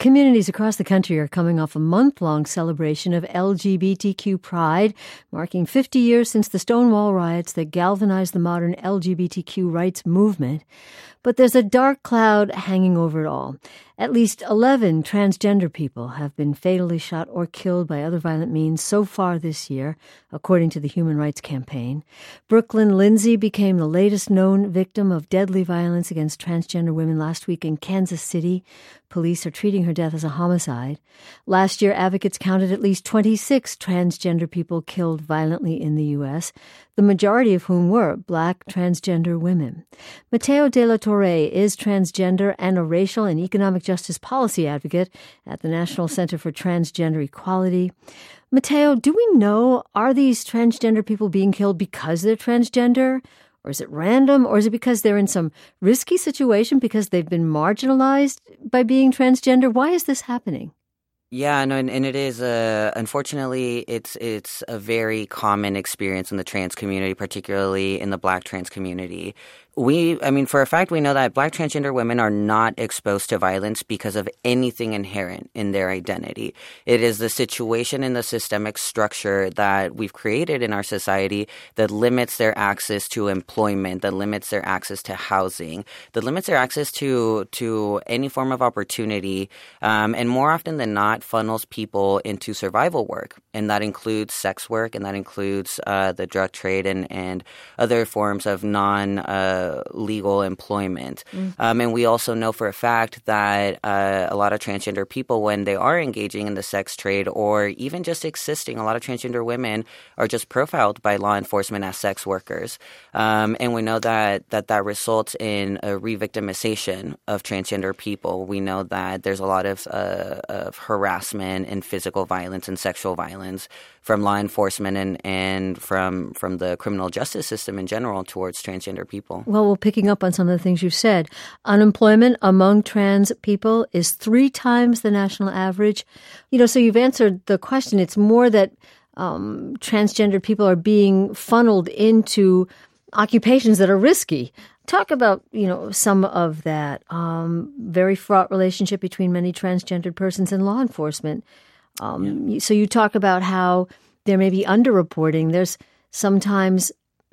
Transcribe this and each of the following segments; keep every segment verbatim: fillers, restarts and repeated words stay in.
Communities across the country are coming off a month-long celebration of L G B T Q pride, marking fifty years since the Stonewall riots that galvanized the modern L G B T Q rights movement. But there's a dark cloud hanging over it all. At least eleven transgender people have been fatally shot or killed by other violent means so far this year, according to the Human Rights Campaign. Brooklyn Lindsay became the latest known victim of deadly violence against transgender women last week in Kansas City. Police are treating her death as a homicide. Last year, advocates counted at least twenty-six transgender people killed violently in the U S, the majority of whom were Black transgender women. Mateo de la Torre is transgender and a racial and economic justice policy advocate at the National Center for Transgender Equality. Mateo, do we know, are these transgender people being killed because they're transgender? Or is it random? Or is it because they're in some risky situation because they've been marginalized by being transgender? Why is this happening? Yeah, no, and, and it is, uh, unfortunately, it's it's a very common experience in the trans community, particularly in the Black trans community. We, I mean, for a fact, we know that Black transgender women are not exposed to violence because of anything inherent in their identity. It is the situation and the systemic structure that we've created in our society that limits their access to employment, that limits their access to housing, that limits their access to to any form of opportunity, um, and more often than not, funnels people into survival work. And that includes sex work, and that includes uh, the drug trade and, and other forms of non- uh, legal employment. Mm. Um, and we also know for a fact that uh, a lot of transgender people, when they are engaging in the sex trade or even just existing, a lot of transgender women are just profiled by law enforcement as sex workers. Um, and we know that, that that results in a re-victimization of transgender people. We know that there's a lot of, uh, of harassment and physical violence and sexual violence from law enforcement and, and from from the criminal justice system in general towards transgender people. Well, well, picking up on some of the things you've said, unemployment among trans people is three times the national average. You know, so you've answered the question. It's more that um, transgender people are being funneled into occupations that are risky. Talk about, you know, some of that um, very fraught relationship between many transgendered persons and law enforcement. Um, yeah. So you talk about how there may be underreporting. There's sometimes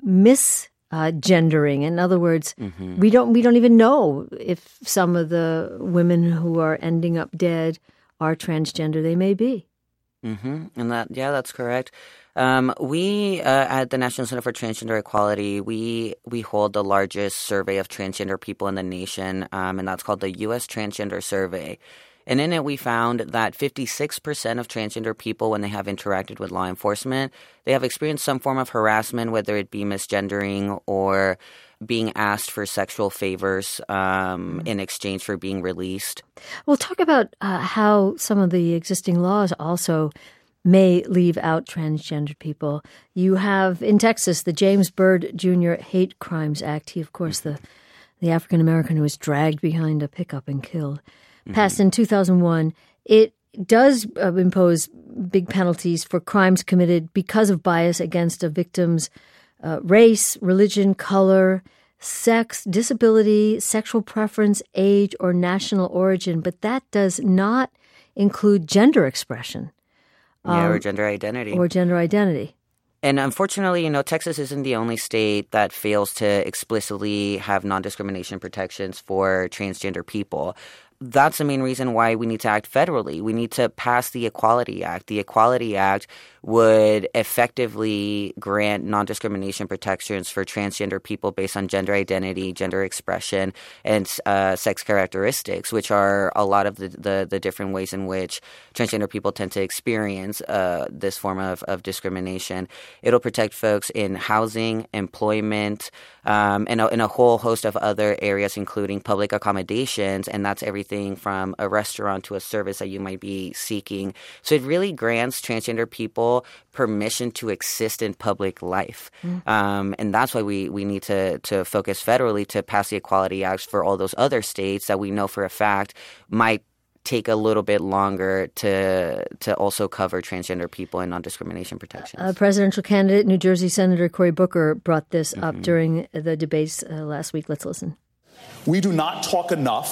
misgendering. In other words, mm-hmm. we don't we don't even know if some of the women who are ending up dead are transgender. They may be. Mm-hmm. And that, yeah, that's correct. Um, we uh, at the National Center for Transgender Equality, we we hold the largest survey of transgender people in the nation, um, and that's called the U S Transgender Survey. And in it, we found that fifty-six percent of transgender people, when they have interacted with law enforcement, they have experienced some form of harassment, whether it be misgendering or being asked for sexual favors um, in exchange for being released. Well, talk about uh, how some of the existing laws also may leave out transgender people. You have in Texas the James Byrd Junior Hate Crimes Act. He, of course, the, the African-American who was dragged behind a pickup and killed. Passed in two thousand one, it does uh, impose big penalties for crimes committed because of bias against a victim's uh, race, religion, color, sex, disability, sexual preference, age, or national origin. But that does not include gender expression. Yeah, um, or gender identity. Or gender identity. And unfortunately, you know, Texas isn't the only state that fails to explicitly have non-discrimination protections for transgender people. That's the main reason why we need to act federally. We need to pass the Equality Act. The Equality Act would effectively grant non-discrimination protections for transgender people based on gender identity, gender expression, and uh, sex characteristics, which are a lot of the, the, the different ways in which transgender people tend to experience uh, this form of, of discrimination. It'll protect folks in housing, employment, um, and, a, and a whole host of other areas, including public accommodations, and that's everything from a restaurant to a service that you might be seeking. So it really grants transgender people permission to exist in public life. Mm. Um, and that's why we, we need to, to focus federally to pass the Equality Acts for all those other states that we know for a fact might take a little bit longer to to also cover transgender people and non-discrimination protections. Uh, presidential candidate, New Jersey Senator Cory Booker brought this mm-hmm. up during the debates uh, last week. Let's listen. We do not talk enough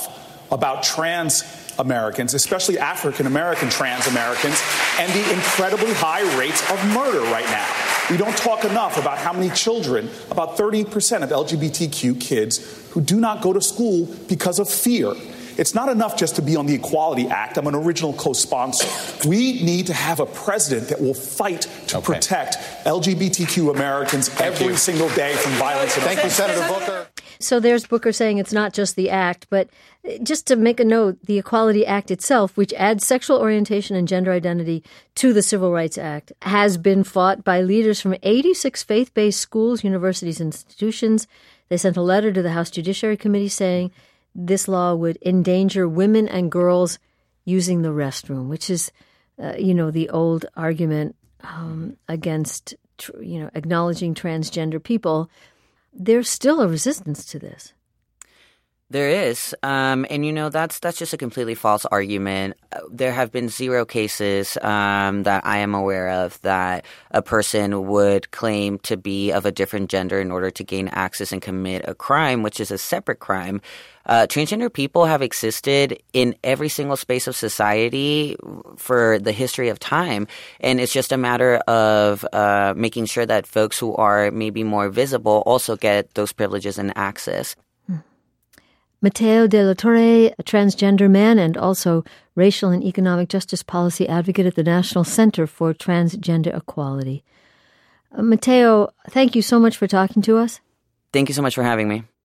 about trans Americans, especially African American trans Americans, and the incredibly high rates of murder right now. We don't talk enough about how many children, about thirty percent of L G B T Q kids, who do not go to school because of fear. It's not enough just to be on the Equality Act. I'm an original co-sponsor. We need to have a president that will fight to okay. protect L G B T Q Americans Thank every you. single day from violence. Thank you, Senator Booker. So there's Booker saying it's not just the act, but just to make a note, the Equality Act itself, which adds sexual orientation and gender identity to the Civil Rights Act, has been fought by leaders from eighty-six faith-based schools, universities, and institutions. They sent a letter to the House Judiciary Committee saying this law would endanger women and girls using the restroom, which is, uh, you know, the old argument um, against, tr- you know, acknowledging transgender people. There's still a resistance to this. There is. Um, and, you know, that's that's just a completely false argument. There have been zero cases um, that I am aware of that a person would claim to be of a different gender in order to gain access and commit a crime, which is a separate crime. Uh, transgender people have existed in every single space of society for the history of time. And it's just a matter of uh, making sure that folks who are maybe more visible also get those privileges and access. Matteo De La Torre, a transgender man and also racial and economic justice policy advocate at the National Center for Transgender Equality. Uh, Matteo, thank you so much for talking to us. Thank you so much for having me.